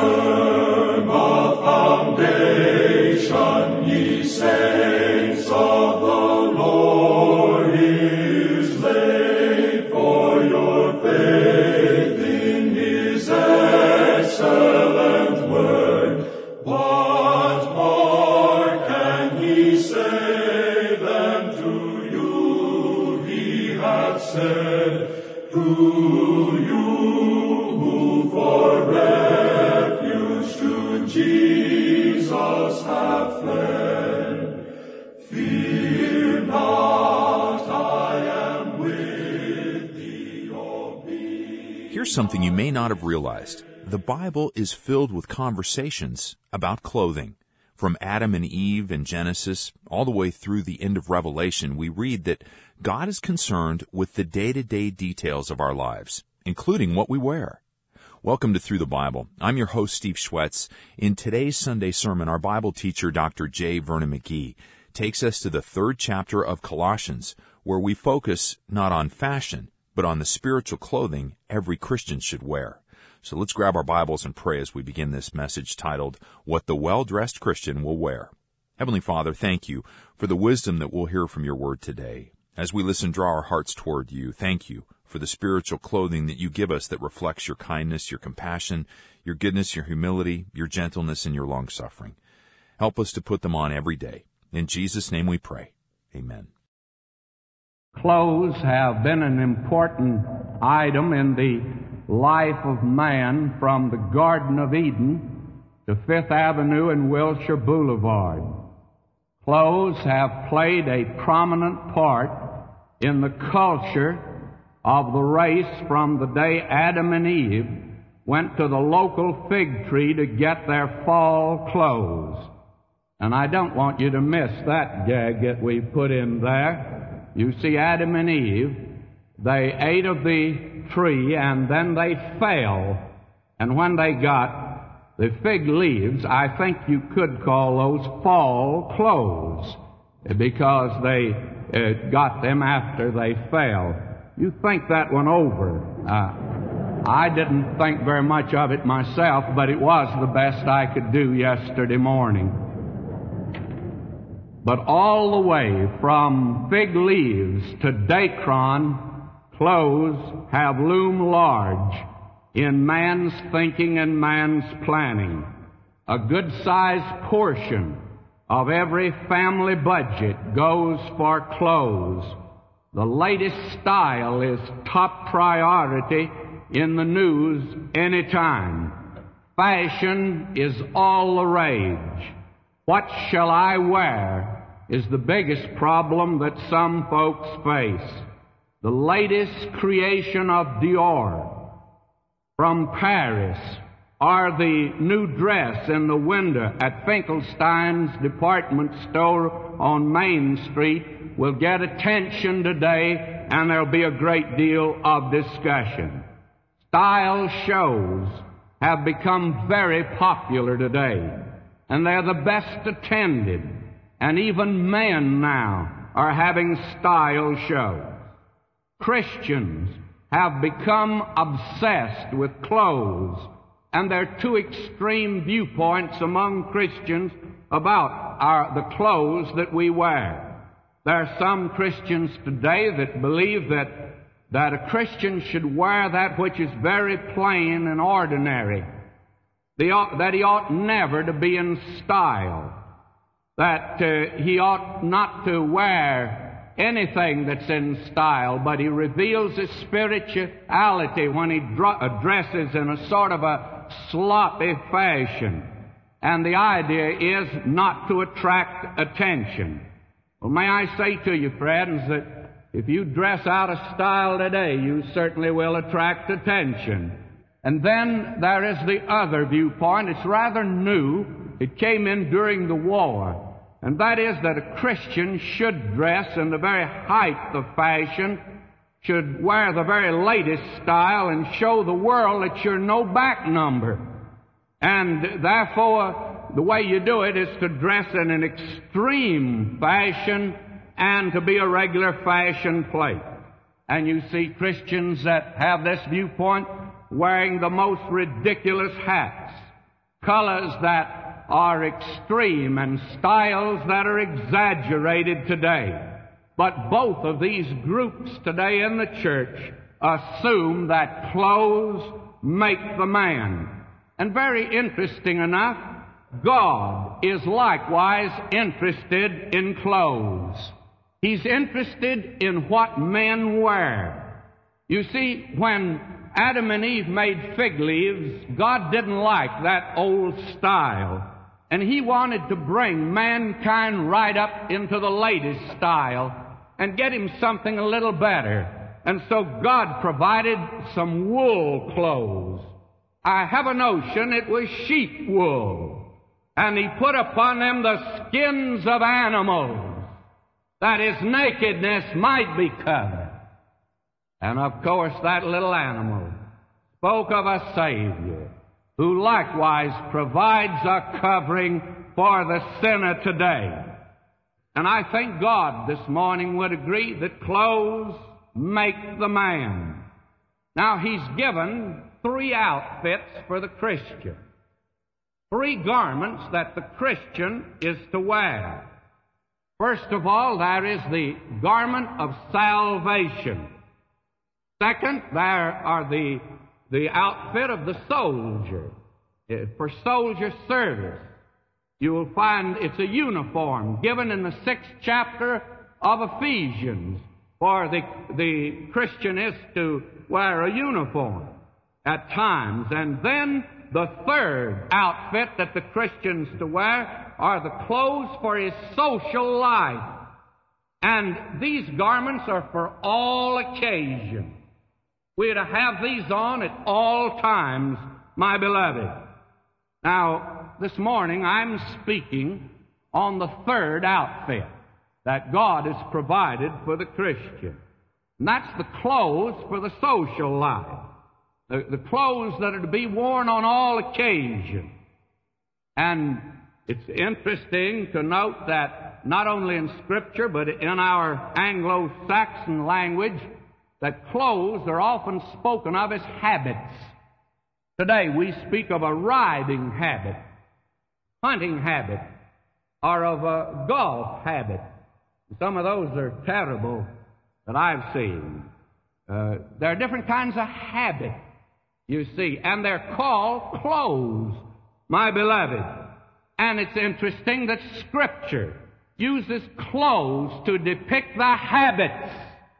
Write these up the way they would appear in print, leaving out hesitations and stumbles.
firm a foundation, ye saints of the Lord is laid, for your faith in his excellent word. What more can he say than to you he hath said, to you who for refuge to Jesus have fled? Fear not, I am with thee, O be. Here's something you may not have realized. The Bible is filled with conversations about clothing. From Adam and Eve in Genesis all the way through the end of Revelation, we read that God is concerned with the day-to-day details of our lives, including what we wear. Welcome to Through the Bible. I'm your host, Steve Schwetz. In today's Sunday sermon, our Bible teacher, Dr. J. Vernon McGee, takes us to the 3rd chapter of Colossians, where we focus not on fashion, but on the spiritual clothing every Christian should wear. So let's grab our Bibles and pray as we begin this message titled, What the Well-Dressed Christian Will Wear. Heavenly Father, thank you for the wisdom that we'll hear from your word today. As we listen, draw our hearts toward you. Thank you for the spiritual clothing that you give us that reflects your kindness, your compassion, your goodness, your humility, your gentleness, and your long-suffering. Help us to put them on every day. In Jesus' name we pray. Amen. Clothes have been an important item in the life of man from the Garden of Eden to Fifth Avenue and Wilshire Boulevard. Clothes have played a prominent part in the culture of the race from the day Adam and Eve went to the local fig tree to get their fall clothes. And I don't want you to miss that gag that we put in there. You see, Adam and Eve, they ate of the tree and then they fell. And when they got the fig leaves, I think you could call those fall clothes because they got them after they fell. You think that one over. I didn't think very much of it myself, but it was the best I could do yesterday morning. But all the way from fig leaves to Dacron, clothes have loomed large in man's thinking and man's planning. A good-sized portion of every family budget goes for clothes. The latest style is top priority in the news anytime. Fashion is all the rage. What shall I wear is the biggest problem that some folks face. The latest creation of Dior from Paris, or the new dress in the window at Finkelstein's department store on Main Street will get attention today, and there'll be a great deal of discussion. Style shows have become very popular today, and they're the best attended, and even men now are having style shows. Christians have become obsessed with clothes, and there are two extreme viewpoints among Christians about the clothes that we wear. There are some Christians today that believe that a Christian should wear that which is very plain and ordinary, that he ought never to be in style, that he ought not to wear anything that's in style, but he reveals his spirituality when he dresses in a sort of a sloppy fashion. And the idea is not to attract attention. Well, may I say to you, friends, that if you dress out of style today, you certainly will attract attention. And then there is the other viewpoint. It's rather new. It came in during the war. And that is that a Christian should dress in the very height of fashion, should wear the very latest style, and show the world that you're no back number. And therefore, the way you do it is to dress in an extreme fashion and to be a regular fashion plate. And you see Christians that have this viewpoint wearing the most ridiculous hats colors that are extreme and styles that are exaggerated today. But both of these groups today in the church assume that clothes make the man. And very interesting enough, God is likewise interested in clothes. He's interested in what men wear. You see, when Adam and Eve made fig leaves, God didn't like that old style. And He wanted to bring mankind right up into the latest style and get him something a little better. And so God provided some wool clothes. I have a notion it was sheep wool. And He put upon them the skins of animals, that His nakedness might be covered. And of course that little animal spoke of a Savior who likewise provides a covering for the sinner today. And I think God this morning would agree that clothes make the man. Now, He's given 3 outfits for the Christian. 3 garments that the Christian is to wear. First of all, there is the garment of salvation. Second, there are the outfit of the soldier for soldier service. You will find it's a uniform given in the 6th chapter of Ephesians, for the Christian is to wear a uniform at times. And then the 3rd outfit that the Christian's to wear are the clothes for his social life. And these garments are for all occasions. We are to have these on at all times, my beloved. Now, this morning I'm speaking on the 3rd outfit that God has provided for the Christian. And that's the clothes for the social life. The clothes that are to be worn on all occasions. And it's interesting to note that not only in Scripture, but in our Anglo-Saxon language, that clothes are often spoken of as habits. Today we speak of a riding habit, hunting habit, or of a golf habit. Some of those are terrible that I've seen. There are different kinds of habits, you see, and they're called clothes, my beloved. And it's interesting that Scripture uses clothes to depict the habits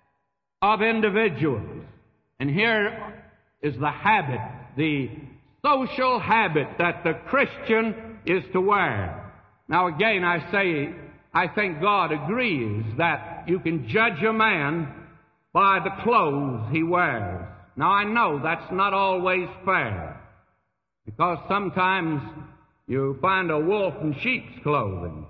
of individuals. And here is the habit, the social habit that the Christian is to wear. Now again, I say, I think God agrees that you can judge a man by the clothes he wears. Now I know that's not always fair, because sometimes you find a wolf in sheep's clothing,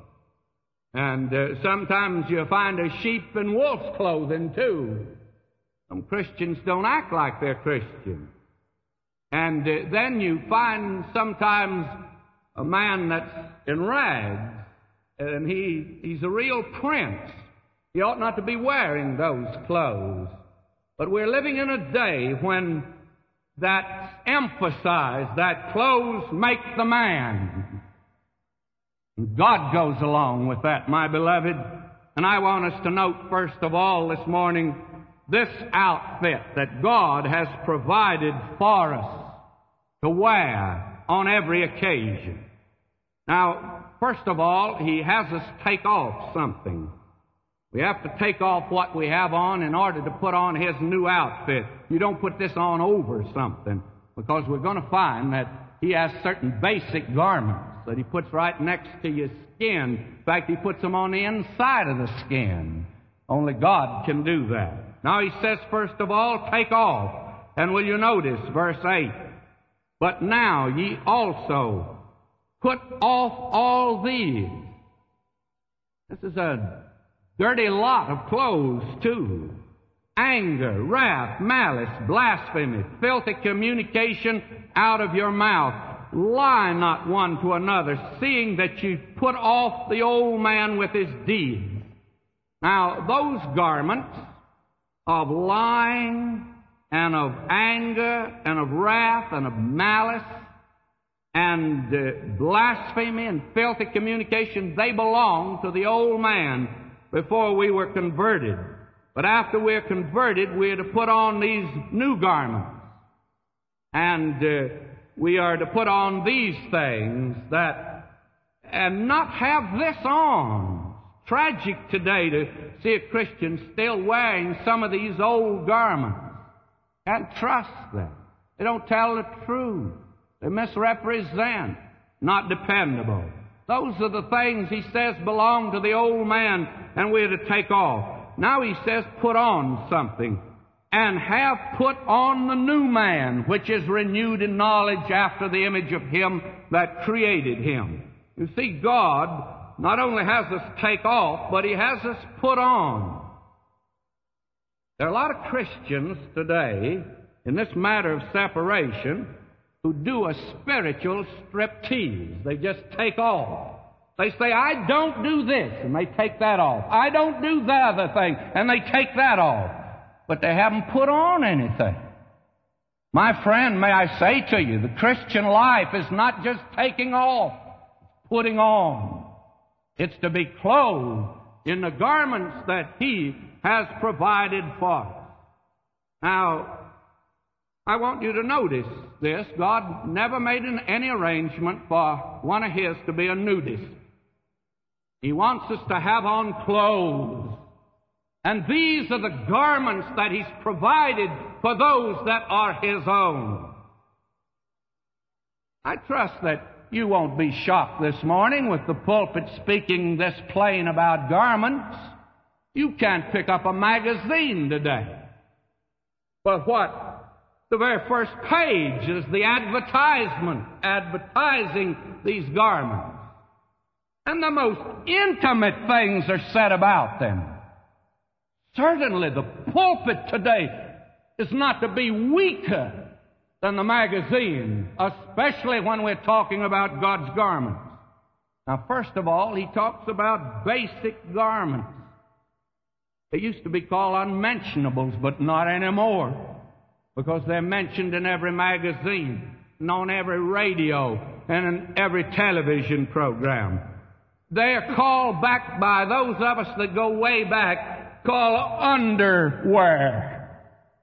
and sometimes you find a sheep in wolf's clothing too. Some Christians don't act like they're Christians. And then you find sometimes a man that's in rags, and he's a real prince. He ought not to be wearing those clothes. But we're living in a day when that's emphasized, that clothes make the man. God goes along with that, my beloved. And I want us to note, first of all, this morning, this outfit that God has provided for us to wear on every occasion. Now, first of all, He has us take off something. We have to take off what we have on in order to put on His new outfit. You don't put this on over something, because we're going to find that He has certain basic garments that He puts right next to your skin. In fact, He puts them on the inside of the skin. Only God can do that. Now He says, first of all, take off. And will you notice verse 8? But now ye also put off all these. This is a dirty lot of clothes, too. Anger, wrath, malice, blasphemy, filthy communication out of your mouth. Lie not one to another, seeing that you put off the old man with his deeds. Now, those garments of lying and of anger and of wrath and of malice and blasphemy and filthy communication, they belong to the old man before we were converted. But after we're converted, we're to put on these new garments. And we are to put on these things and not have this on. It's tragic today to see a Christian still wearing some of these old garments. Can't trust them. They don't tell the truth. They misrepresent. Not dependable. Those are the things, he says, belong to the old man, and we're to take off. Now he says, put on something, and have put on the new man, which is renewed in knowledge after the image of him that created him. You see, God not only has us take off, but he has us put on. There are a lot of Christians today, in this matter of separation, who do a spiritual striptease. They just take off. They say, I don't do this, and they take that off. I don't do the other thing, and they take that off. But they haven't put on anything. My friend, may I say to you, the Christian life is not just taking off, it's putting on. It's to be clothed in the garments that he has provided for us. Now, I want you to notice this. God never made any arrangement for one of his to be a nudist. He wants us to have on clothes. And these are the garments that he's provided for those that are his own. I trust that you won't be shocked this morning with the pulpit speaking this plain about garments. You can't pick up a magazine today. But what? The very first page is the advertisement, advertising these garments. And the most intimate things are said about them. Certainly the pulpit today is not to be weaker than the magazine, especially when we're talking about God's garments. Now, first of all, he talks about basic garments. They used to be called unmentionables, but not anymore, because they're mentioned in every magazine and on every radio and in every television program. They're called back by those of us that go way back, called underwear.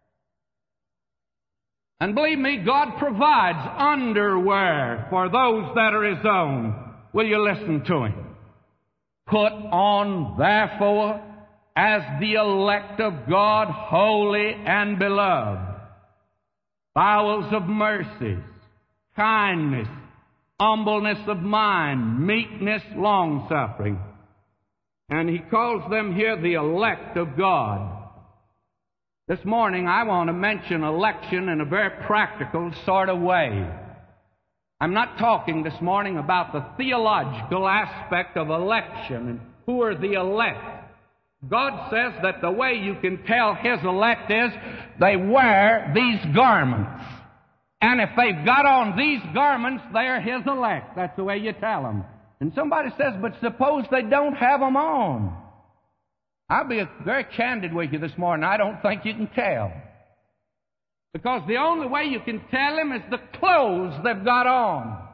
And believe me, God provides underwear for those that are his own. Will you listen to him? Put on, therefore, as the elect of God, holy and beloved, bowels of mercies, kindness, humbleness of mind, meekness, long-suffering. And he calls them here the elect of God. This morning I want to mention election in a very practical sort of way. I'm not talking this morning about the theological aspect of election and who are the elect. God says that the way you can tell his elect is they wear these garments. And if they've got on these garments, they're his elect. That's the way you tell them. And somebody says, but suppose they don't have them on. I'll be very candid with you this morning. I don't think you can tell. Because the only way you can tell them is the clothes they've got on.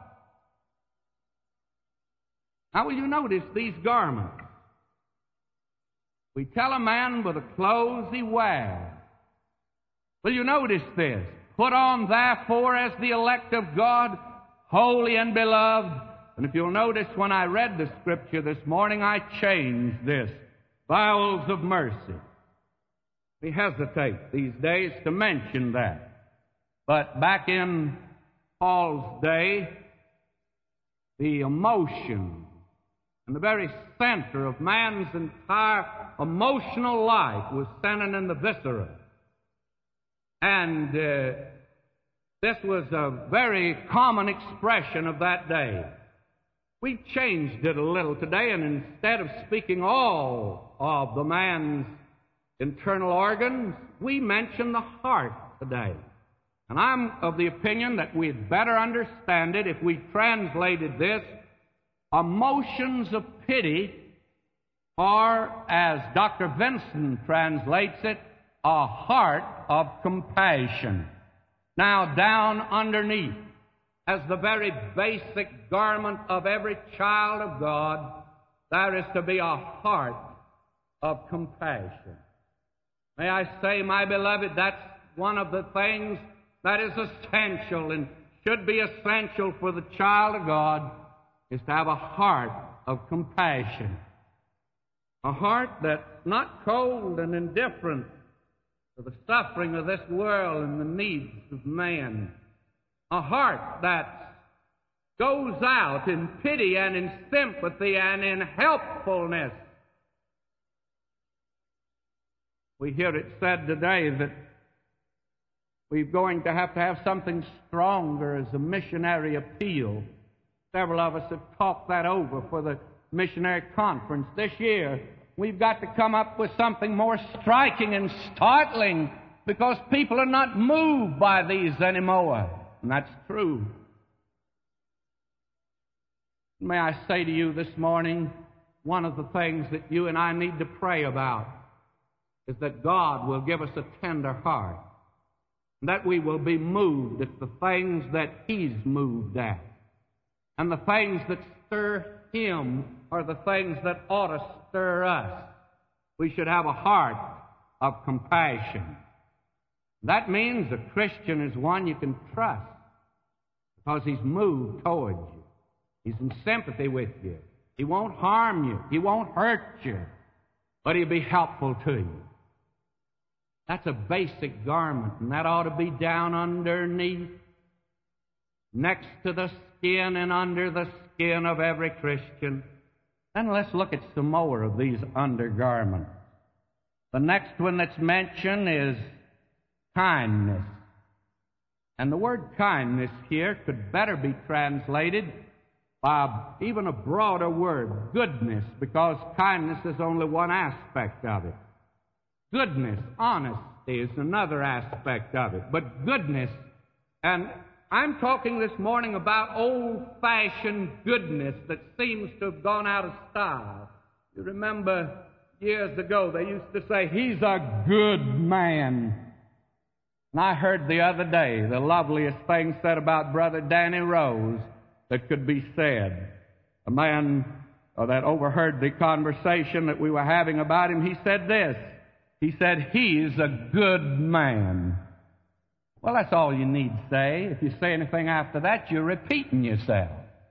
How will you notice these garments? We tell a man by the clothes he wears. Will you notice this? Put on, therefore, as the elect of God, holy and beloved. And if you'll notice, when I read the Scripture this morning, I changed this. Bowels of mercy. We hesitate these days to mention that. But back in Paul's day, the emotion and the very center of man's entire emotional life was centered in the viscera. And this was a very common expression of that day. We've changed it a little today, and instead of speaking all of the man's internal organs, we mention the heart today. And I'm of the opinion that we'd better understand it if we translated this, emotions of pity, or as Dr. Vincent translates it, a heart of compassion. Now, down underneath as the very basic garment of every child of God, there is to be a heart of compassion. May I say, my beloved, that's one of the things that is essential and should be essential for the child of God, is to have a heart of compassion. A heart that's not cold and indifferent to the suffering of this world and the needs of man. A heart that goes out in pity and in sympathy and in helpfulness. We hear it said today that we're going to have something stronger as a missionary appeal. Several of us have talked that over for the missionary conference this year. We've got to come up with something more striking and startling, because people are not moved by these anymore. And that's true. May I say to you this morning, one of the things that you and I need to pray about is that God will give us a tender heart, and that we will be moved at the things that He's moved at. And the things that stir Him are the things that ought to stir us. We should have a heart of compassion. That means a Christian is one you can trust, because he's moved towards you. He's in sympathy with you. He won't harm you. He won't hurt you. But he'll be helpful to you. That's a basic garment, and that ought to be down underneath, next to the skin and under the skin of every Christian. Then let's look at some more of these undergarments. The next one that's mentioned is kindness. And the word kindness here could better be translated by even a broader word, goodness, because kindness is only one aspect of it. Goodness, honesty is another aspect of it. But goodness, and I'm talking this morning about old-fashioned goodness that seems to have gone out of style. You remember years ago they used to say, "He's a good man." And I heard the other day the loveliest thing said about Brother Danny Rose that could be said. A man that overheard the conversation that we were having about him, he said this. He said, "He's a good man." Well, that's all you need to say. If you say anything after that, you're repeating yourself.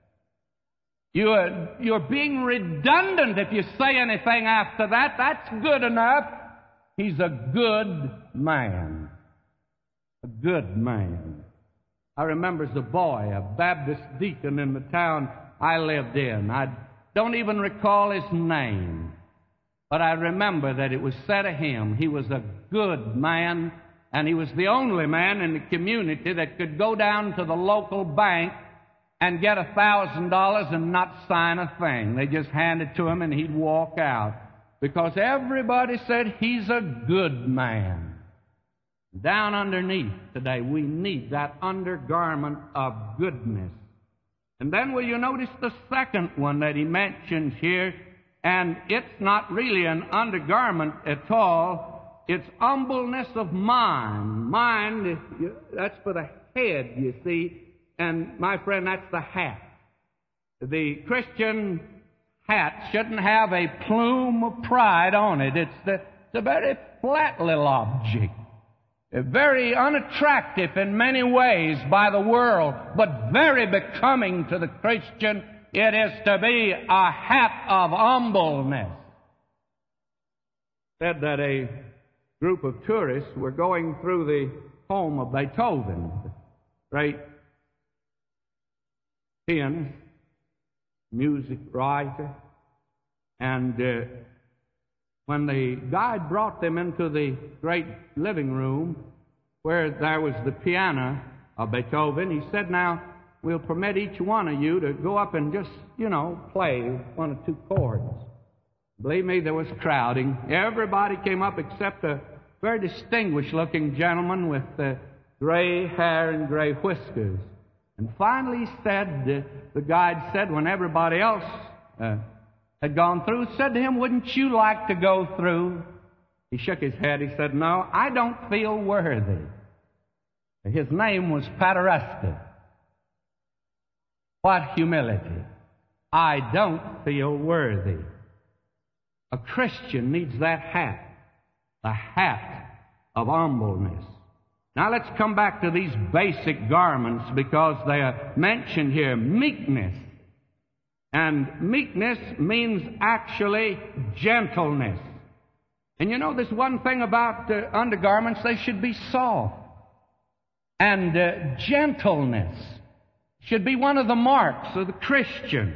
You're being redundant if you say anything after that. That's good enough. He's a good man. A good man. I remember as a boy, a Baptist deacon in the town I lived in. I don't even recall his name, but I remember that it was said of him, he was a good man, and he was the only man in the community that could go down to the local bank and get $1,000 and not sign a thing. They just hand it to him and he'd walk out, because everybody said he's a good man. Down underneath today, we need that undergarment of goodness. And then will you notice the second one that he mentions here? And it's not really an undergarment at all. It's humbleness of mind. Mind, that's for the head, you see. And, my friend, that's the hat. The Christian hat shouldn't have a plume of pride on it. It's a very flat little object. Very unattractive in many ways by the world, but very becoming to the Christian. It is to be a hat of humbleness. Said that a group of tourists were going through the home of Beethoven, the great pianist, music writer, and when the guide brought them into the great living room where there was the piano of Beethoven, he said, "Now, we'll permit each one of you to go up and just, play one or two chords." Believe me, there was crowding. Everybody came up except a very distinguished-looking gentleman with gray hair and gray whiskers. And finally the guide said, when everybody else had gone through, said to him, "Wouldn't you like to go through?" He shook his head. He said, "No, I don't feel worthy." His name was Paderewski. What humility! I don't feel worthy. A Christian needs that hat, the hat of humbleness. Now let's come back to these basic garments because they are mentioned here. Meekness. And meekness means actually gentleness. And you know, there's one thing about undergarments, they should be soft. And gentleness should be one of the marks of the Christian.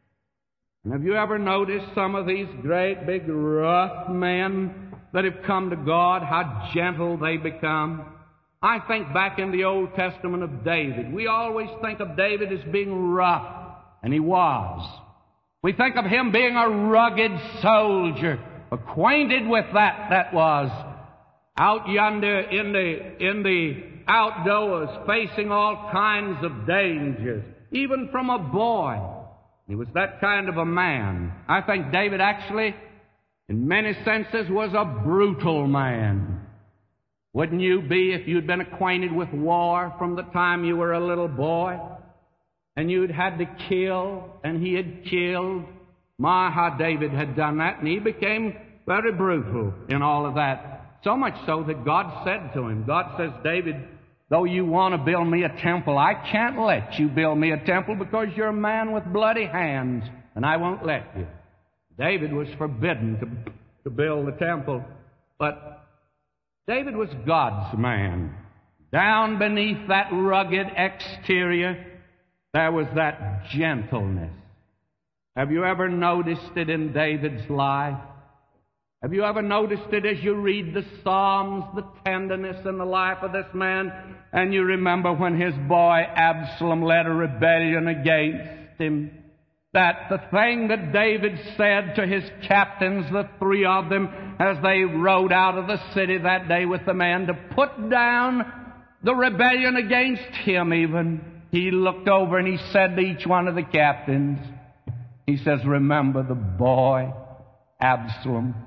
And have you ever noticed some of these great big rough men that have come to God, how gentle they become? I think back in the Old Testament of David. We always think of David as being rough, and he was. We think of him being a rugged soldier, acquainted with that was out yonder in the outdoors, facing all kinds of dangers, even from a boy. He was that kind of a man. I think David actually, in many senses, was a brutal man. Wouldn't you be if you'd been acquainted with war from the time you were a little boy? And you'd had to kill, and he had killed. My, how David had done that, and he became very brutal in all of that. So much so that God said to him, God says, David, though you want to build me a temple, I can't let you build me a temple because you're a man with bloody hands, and I won't let you. David was forbidden to build the temple, but David was God's man. Down beneath that rugged exterior, there was that gentleness. Have you ever noticed it in David's life? Have you ever noticed it as you read the Psalms, the tenderness in the life of this man, and you remember when his boy Absalom led a rebellion against him? That the thing that David said to his captains, the three of them, as they rode out of the city that day with the man to put down the rebellion against him even, he looked over and he said to each one of the captains, he says, remember the boy Absalom.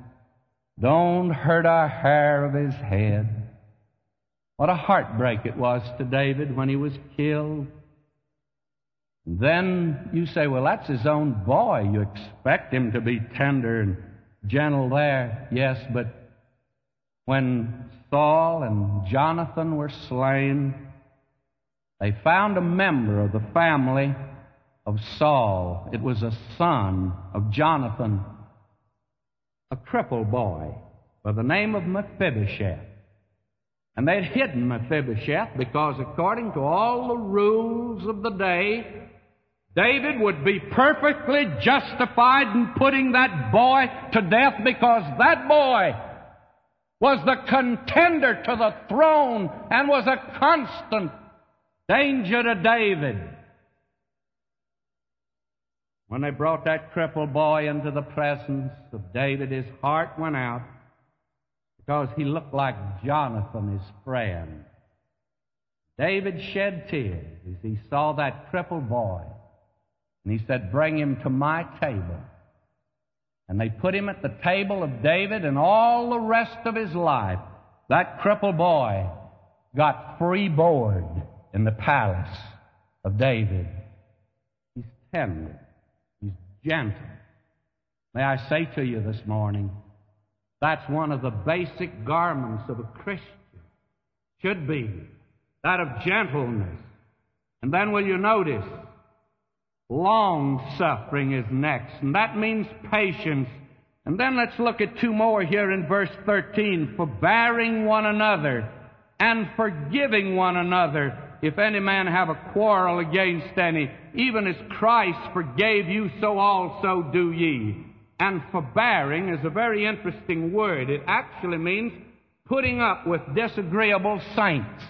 Don't hurt a hair of his head. What a heartbreak it was to David when he was killed. Then you say, well, that's his own boy. You expect him to be tender and gentle there. Yes, but when Saul and Jonathan were slain, they found a member of the family of Saul. It was a son of Jonathan, a crippled boy by the name of Mephibosheth. And they'd hidden Mephibosheth because according to all the rules of the day, David would be perfectly justified in putting that boy to death because that boy was the contender to the throne and was a constant danger to David. When they brought that crippled boy into the presence of David, his heart went out because he looked like Jonathan, his friend. David shed tears as he saw that crippled boy. And he said, bring him to my table. And they put him at the table of David, and all the rest of his life, that crippled boy got free board in the palace of David. He's tender. He's gentle. May I say to you this morning, that's one of the basic garments of a Christian. Should be that of gentleness. And then will you notice, long-suffering is next, and that means patience. And then let's look at two more here in verse 13. Forbearing one another and forgiving one another, if any man have a quarrel against any, even as Christ forgave you, so also do ye. And forbearing is a very interesting word. It actually means putting up with disagreeable saints.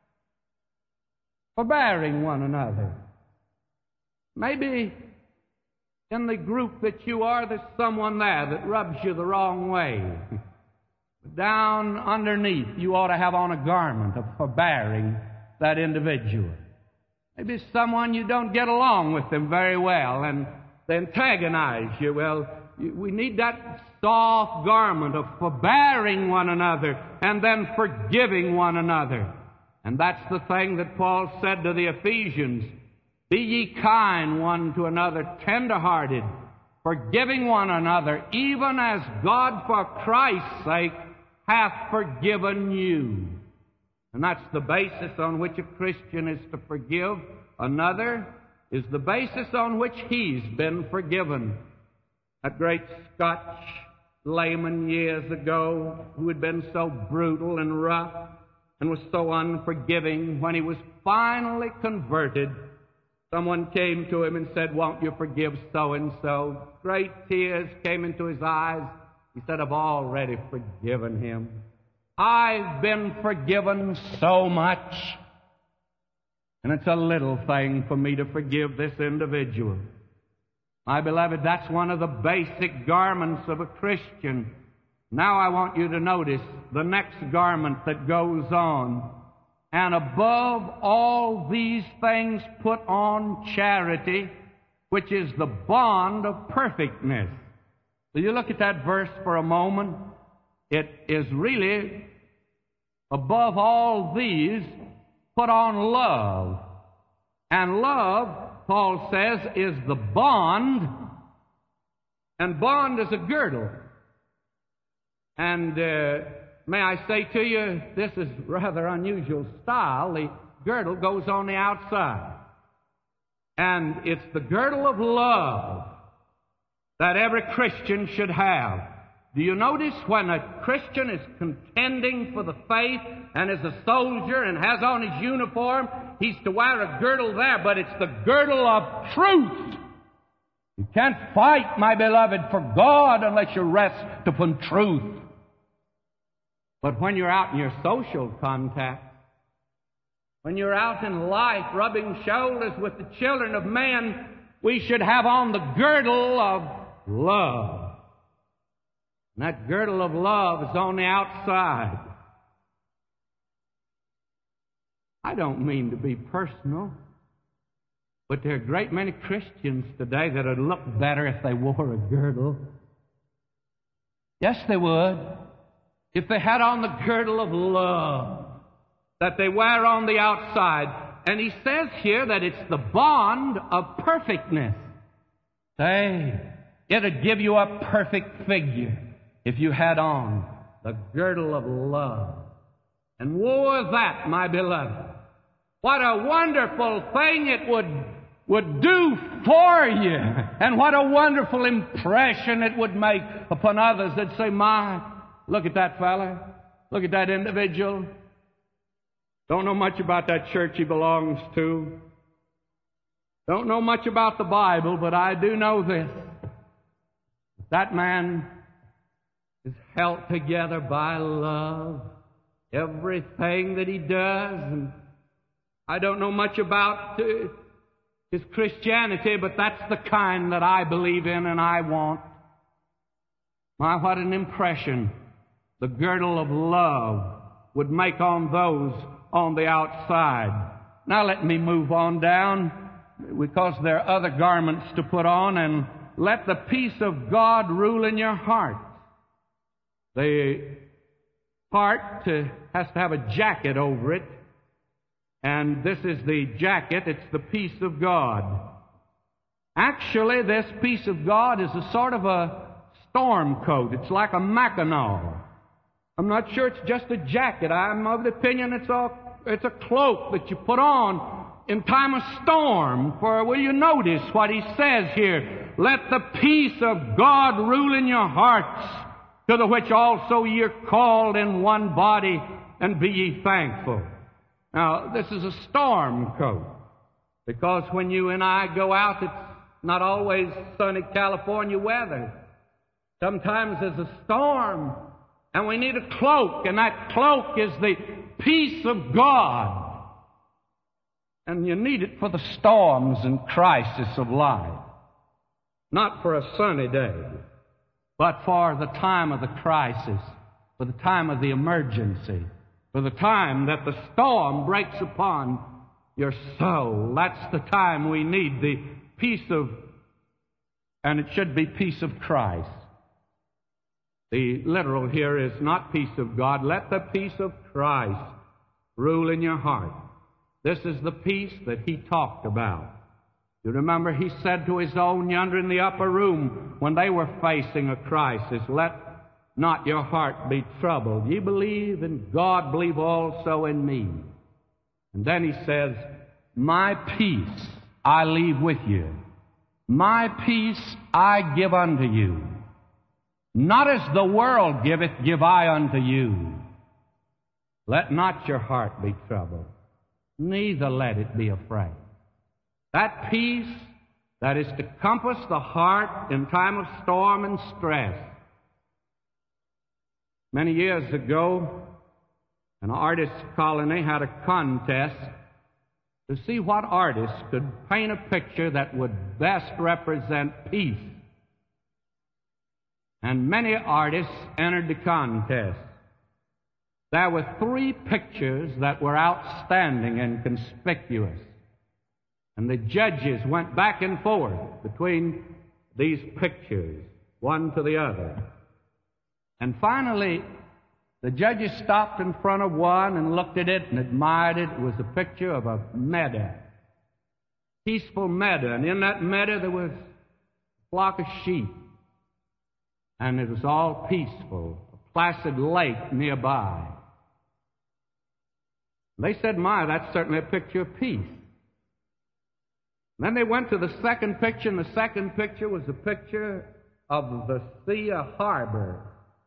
Forbearing one another. Maybe in the group that you are, there's someone there that rubs you the wrong way. Down underneath, you ought to have on a garment of forbearing that individual. Maybe someone you don't get along with them very well, and they antagonize you. Well, we need that soft garment of forbearing one another and then forgiving one another. And that's the thing that Paul said to the Ephesians. Be ye kind one to another, tender-hearted, forgiving one another, even as God for Christ's sake hath forgiven you. And that's the basis on which a Christian is to forgive another, is the basis on which he's been forgiven. That great Scotch layman years ago, who had been so brutal and rough and was so unforgiving, when he was finally converted, someone came to him and said, "Won't you forgive so-and-so?" Great tears came into his eyes. He said, "I've already forgiven him. I've been forgiven so much, and it's a little thing for me to forgive this individual." My beloved, that's one of the basic garments of a Christian. Now I want you to notice the next garment that goes on. "And above all these things put on charity, which is the bond of perfectness." So you look at that verse for a moment. It is really, above all these, put on love. And love, Paul says, is the bond, and bond is a girdle. And may I say to you, this is rather unusual style. The girdle goes on the outside. And it's the girdle of love that every Christian should have. Do you notice when a Christian is contending for the faith and is a soldier and has on his uniform, he's to wear a girdle there, but it's the girdle of truth. You can't fight, my beloved, for God unless you rest upon truth. But when you're out in your social contact, when you're out in life rubbing shoulders with the children of men, we should have on the girdle of love. And that girdle of love is on the outside. I don't mean to be personal, but there are a great many Christians today that would look better if they wore a girdle. Yes, they would. If they had on the girdle of love that they wear on the outside. And he says here that it's the bond of perfectness. Say, it'd give you a perfect figure if you had on the girdle of love and wore that, my beloved. What a wonderful thing it would do for you, and what a wonderful impression it would make upon others that say, "My, look at that fella. Look at that individual. Don't know much about that church he belongs to. Don't know much about the Bible, but I do know this. That man is held together by love. Everything that he does, and I don't know much about his Christianity, but that's the kind that I believe in and I want." My, what an impression the girdle of love would make on those on the outside. Now let me move on down, because there are other garments to put on, and let the peace of God rule in your hearts. The part has to have a jacket over it, and this is the jacket. It's the peace of God. Actually, this peace of God is a sort of a storm coat. It's like a mackinaw. I'm not sure it's just a jacket. I'm of the opinion it's a cloak that you put on in time of storm. For will you notice what he says here? "Let the peace of God rule in your hearts, to the which also ye are called in one body, and be ye thankful." Now, this is a storm coat, because when you and I go out, it's not always sunny California weather. Sometimes there's a storm, and we need a cloak, and that cloak is the peace of God. And you need it for the storms and crises of life. Not for a sunny day, but for the time of the crisis, for the time of the emergency, for the time that the storm breaks upon your soul. That's the time we need the peace of, and it should be peace of Christ. The literal here is not peace of God. Let the peace of Christ rule in your heart. This is the peace that he talked about. You remember he said to his own yonder in the upper room when they were facing a crisis, "Let not your heart be troubled. Ye believe in God, believe also in me." And then he says, "My peace I leave with you. My peace I give unto you. Not as the world giveth, give I unto you. Let not your heart be troubled, neither let it be afraid." That peace that is to compass the heart in time of storm and stress. Many years ago, an artist colony had a contest to see what artist could paint a picture that would best represent peace. And many artists entered the contest. There were 3 pictures that were outstanding and conspicuous. And the judges went back and forth between these pictures, one to the other. And finally, the judges stopped in front of one and looked at it and admired it. It was a picture of a meadow, peaceful meadow. And in that meadow there was a flock of sheep. And it was all peaceful, a placid lake nearby. They said, "My, that's certainly a picture of peace." Then they went to the second picture, and the second picture was a picture of the sea, a harbor.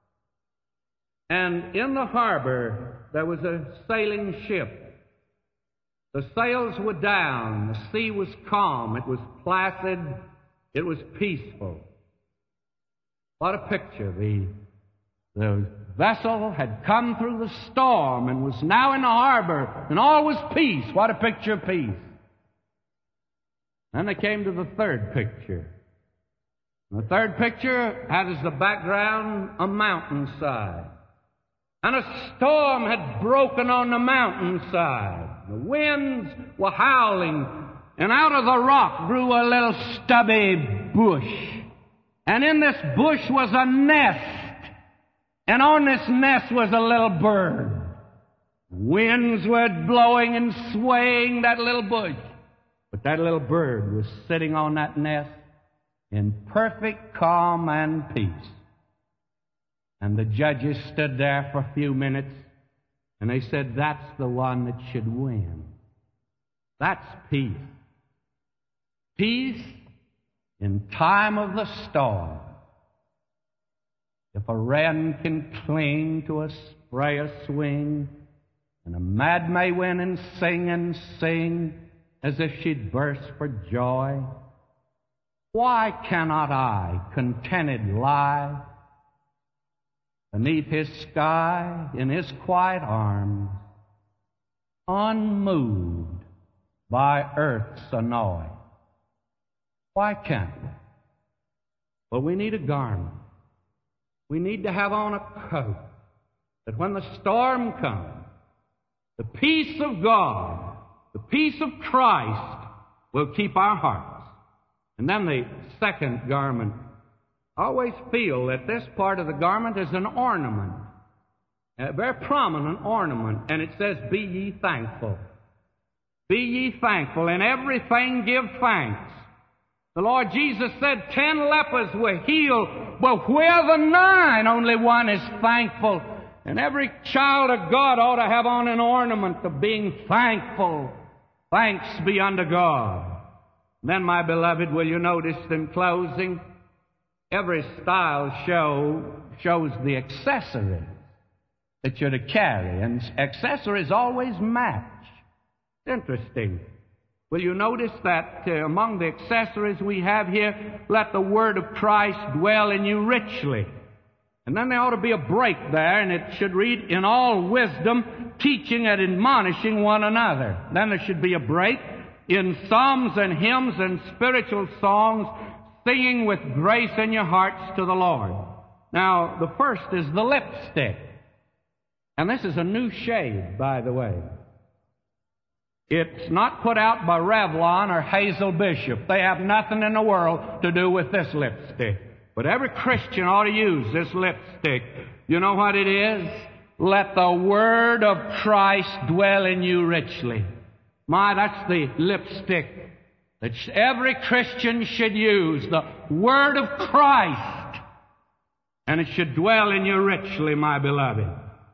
And in the harbor, there was a sailing ship. The sails were down. The sea was calm. It was placid. It was peaceful. What a picture. The vessel had come through the storm and was now in the harbor, and all was peace. What a picture of peace. Then they came to the third picture. The third picture had as the background a mountainside. And a storm had broken on the mountainside. The winds were howling, and out of the rock grew a little stubby bush. And in this bush was a nest, and on this nest was a little bird. Winds were blowing and swaying that little bush. But that little bird was sitting on that nest in perfect calm and peace. And the judges stood there for a few minutes, and they said, "That's the one that should win. That's peace. Peace in time of the storm. If a wren can cling to a spray of swing, and a mad may win and sing as if she'd burst for joy, why cannot I contented lie beneath his sky in his quiet arms, unmoved by earth's annoy? Why can't we?" Well, we need a garment. We need to have on a coat that when the storm comes, the peace of God, the peace of Christ will keep our hearts. And then the second garment. I always feel that this part of the garment is an ornament, a very prominent ornament, and it says, "Be ye thankful. Be ye thankful. In everything give thanks." The Lord Jesus said 10 lepers were healed, but where the 9, only one is thankful. And every child of God ought to have on an ornament of being thankful. Thanks be unto God. Then, my beloved, will you notice in closing, every style shows the accessories that you're to carry, and accessories always match. Interesting. Will you notice that among the accessories we have here, "Let the word of Christ dwell in you richly." And then there ought to be a break there, and it should read, "In all wisdom, teaching and admonishing one another." Then there should be a break, "In psalms and hymns and spiritual songs, singing with grace in your hearts to the Lord." Now, the first is the lipstick. And this is a new shade, by the way. It's not put out by Revlon or Hazel Bishop. They have nothing in the world to do with this lipstick. But every Christian ought to use this lipstick. You know what it is? "Let the word of Christ dwell in you richly." My, that's the lipstick that every Christian should use, the Word of Christ, and it should dwell in you richly, my beloved.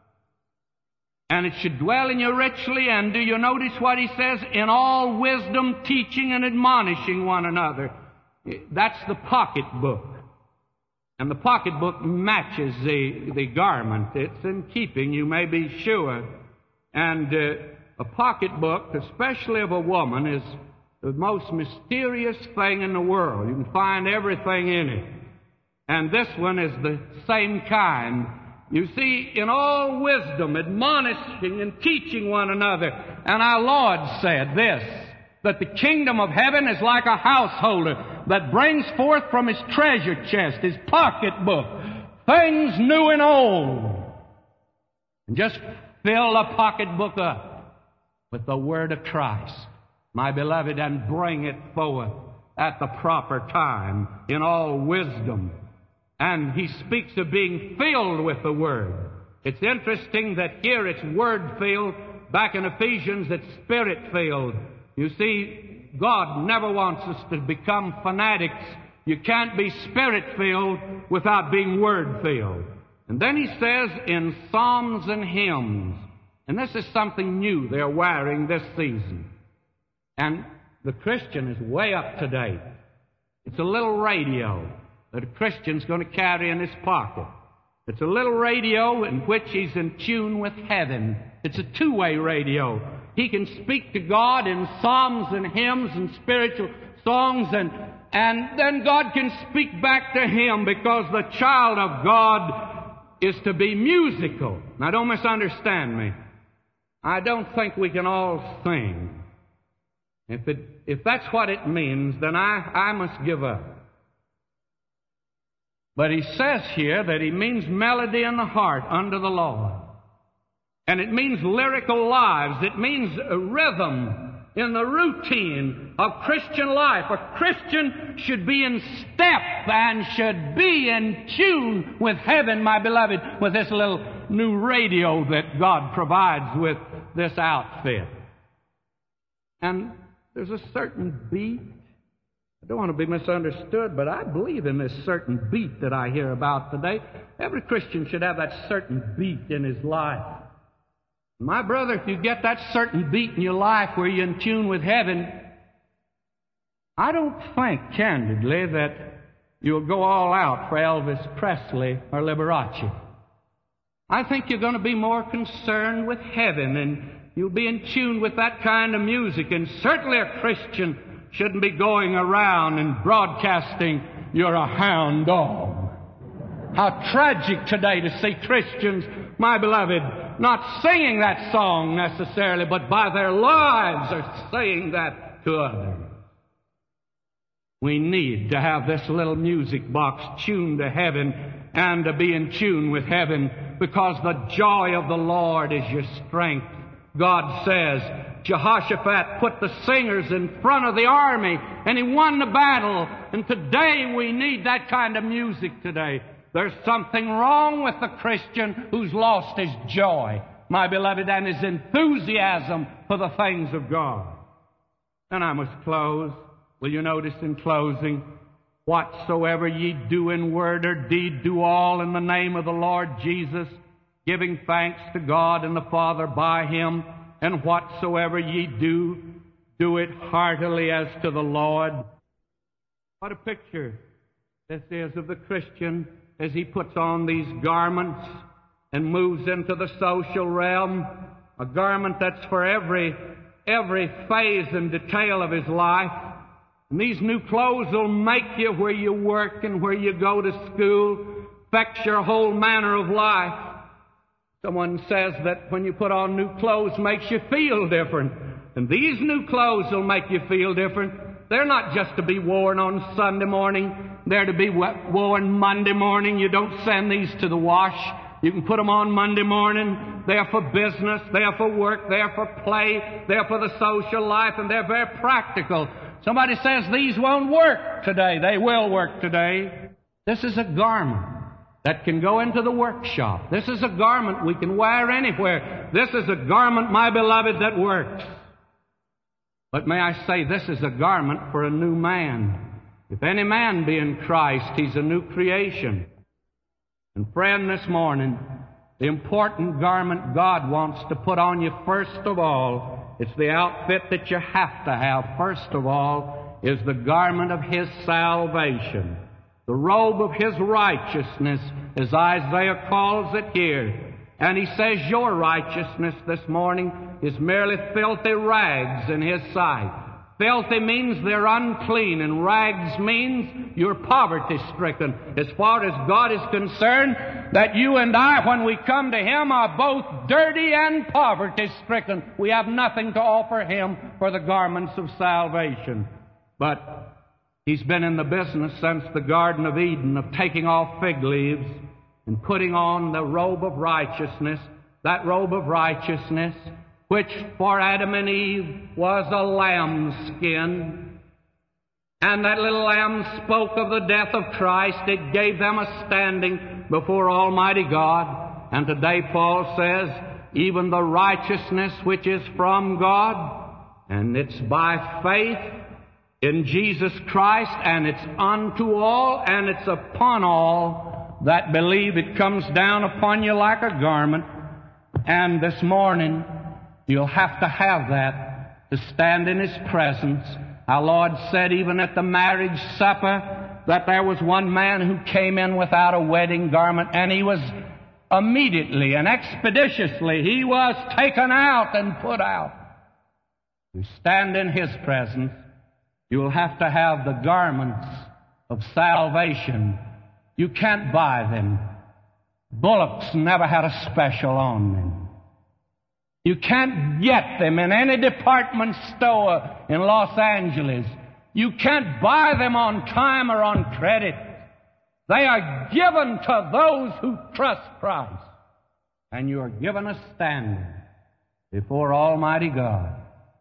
And it should dwell in you richly, and do you notice what he says? In all wisdom, teaching and admonishing one another. That's the pocketbook. And the pocketbook matches the garment. It's in keeping, you may be sure. And a pocketbook, especially of a woman, is the most mysterious thing in the world. You can find everything in it. And this one is the same kind. You see, in all wisdom, admonishing and teaching one another. And our Lord said this, that the kingdom of heaven is like a householder that brings forth from his treasure chest, his pocketbook, things new and old. And just fill the pocketbook up with the Word of Christ, my beloved, and bring it forth at the proper time in all wisdom. And he speaks of being filled with the Word. It's interesting that here it's Word-filled. Back in Ephesians, it's Spirit-filled. You see, God never wants us to become fanatics. You can't be Spirit-filled without being Word-filled. And then he says in psalms and hymns, and this is something new they're wearing this season. And the Christian is way up to date. It's a little radio that a Christian's going to carry in his pocket. It's a little radio in which he's in tune with heaven. It's a two-way radio. He can speak to God in psalms and hymns and spiritual songs, and then God can speak back to him, because the child of God is to be musical. Now, don't misunderstand me. I don't think we can all sing. If that's what it means, then I must give up. But he says here that he means melody in the heart unto the Lord. And it means lyrical lives. It means a rhythm in the routine of Christian life. A Christian should be in step and should be in tune with heaven, my beloved, with this little new radio that God provides with this outfit. And there's a certain beat. I don't want to be misunderstood, but I believe in this certain beat that I hear about today. Every Christian should have that certain beat in his life. My brother, if you get that certain beat in your life where you're in tune with heaven, I don't think, candidly, that you'll go all out for Elvis Presley or Liberace. I think you're going to be more concerned with heaven, and you'll be in tune with that kind of music. And certainly a Christian shouldn't be going around and broadcasting, "You're a hound dog." How tragic today to see Christians, my beloved, not singing that song necessarily, but by their lives are saying that to others. We need to have this little music box tuned to heaven and to be in tune with heaven, because the joy of the Lord is your strength. God says, Jehoshaphat put the singers in front of the army, and he won the battle. And today we need that kind of music today. There's something wrong with the Christian who's lost his joy, my beloved, and his enthusiasm for the things of God. And I must close. Will you notice in closing, whatsoever ye do in word or deed, do all in the name of the Lord Jesus, giving thanks to God and the Father by Him. And whatsoever ye do, do it heartily as to the Lord. What a picture this is of the Christian as he puts on these garments and moves into the social realm, a garment that's for every phase and detail of his life. And these new clothes will make you where you work and where you go to school, affects your whole manner of life. Someone says that when you put on new clothes makes you feel different. And these new clothes will make you feel different. They're not just to be worn on Sunday morning. They're to be worn Monday morning. You don't send these to the wash. You can put them on Monday morning. They're for business. They're for work. They're for play. They're for the social life. And they're very practical. Somebody says these won't work today. They will work today. This is a garment that can go into the workshop. This is a garment we can wear anywhere. This is a garment, my beloved, that works. But may I say, this is a garment for a new man. If any man be in Christ, he's a new creation. And friend, this morning, the important garment God wants to put on you first of all, it's the outfit that you have to have first of all, is the garment of His salvation, the robe of His righteousness, as Isaiah calls it here. And he says your righteousness this morning is merely filthy rags in His sight. Filthy means they're unclean, and rags means you're poverty-stricken. As far as God is concerned, that you and I, when we come to Him, are both dirty and poverty-stricken. We have nothing to offer Him for the garments of salvation. But He's been in the business since the Garden of Eden of taking off fig leaves and putting on the robe of righteousness, that robe of righteousness, which for Adam and Eve was a lamb's skin. And that little lamb spoke of the death of Christ. It gave them a standing before Almighty God. And today Paul says, even the righteousness which is from God, and it's by faith in Jesus Christ, and it's unto all, and it's upon all that believe. It comes down upon you like a garment. And this morning, you'll have to have that to stand in His presence. Our Lord said even at the marriage supper that there was one man who came in without a wedding garment, and he was immediately and expeditiously, he was taken out and put out. You stand in His presence, you'll have to have the garments of salvation. You can't buy them. Bullocks never had a special on them. You can't get them in any department store in Los Angeles. You can't buy them on time or on credit. They are given to those who trust Christ. And you are given a standing before Almighty God.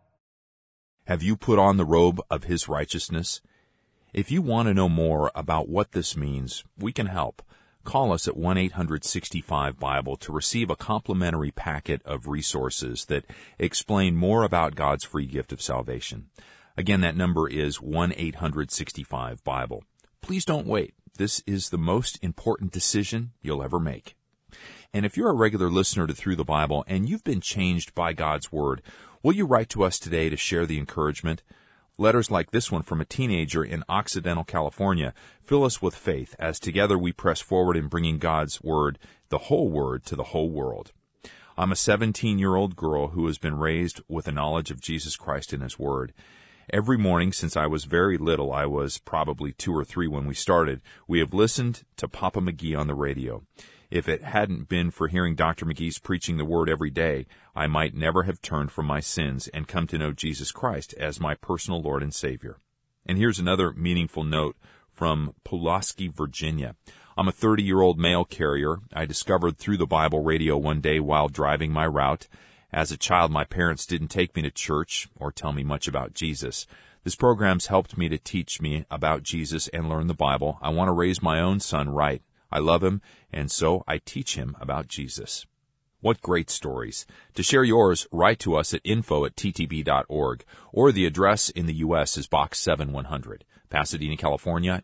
Have you put on the robe of His righteousness? If you want to know more about what this means, we can help. Call us at 1-800-65-BIBLE to receive a complimentary packet of resources that explain more about God's free gift of salvation. Again, that number is 1-800-65-BIBLE. Please don't wait. This is the most important decision you'll ever make. And if you're a regular listener to Through the Bible and you've been changed by God's Word, will you write to us today to share the encouragement? Letters like this one from a teenager in Occidental, California, fill us with faith as together we press forward in bringing God's Word, the whole Word, to the whole world. I'm a 17-year-old girl who has been raised with a knowledge of Jesus Christ and His Word. Every morning since I was very little, I was probably 2 or 3 when we started, we have listened to Papa McGee on the radio. If it hadn't been for hearing Dr. McGee's preaching the Word every day, I might never have turned from my sins and come to know Jesus Christ as my personal Lord and Savior. And here's another meaningful note from Pulaski, Virginia. I'm a 30-year-old mail carrier. I discovered Through the Bible radio one day while driving my route. As a child, my parents didn't take me to church or tell me much about Jesus. This program's helped me to teach me about Jesus and learn the Bible. I want to raise my own son right. I love him, and so I teach him about Jesus. What great stories. To share yours, write to us at info@ttb.org, or the address in the U.S. is Box 7100, Pasadena, California,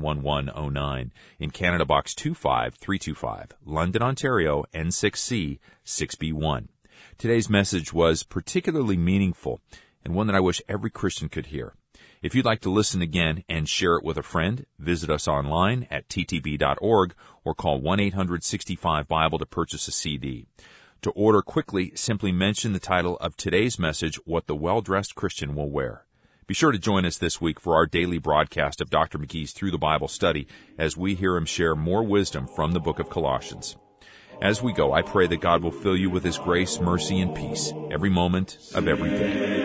91109. In Canada, Box 25325, London, Ontario, N6C 6B1. Today's message was particularly meaningful, and one that I wish every Christian could hear. If you'd like to listen again and share it with a friend, visit us online at ttb.org or call 1-800-65-BIBLE to purchase a CD. To order quickly, simply mention the title of today's message, What the Well-Dressed Christian Will Wear. Be sure to join us this week for our daily broadcast of Dr. McGee's Through the Bible study as we hear him share more wisdom from the book of Colossians. As we go, I pray that God will fill you with His grace, mercy, and peace every moment of every day.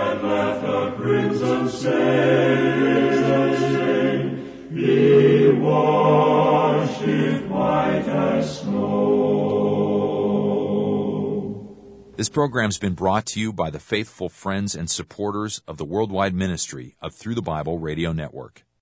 Crimson stain, be washed in white as snow. This program's been brought to you by the faithful friends and supporters of the worldwide ministry of Through the Bible Radio Network.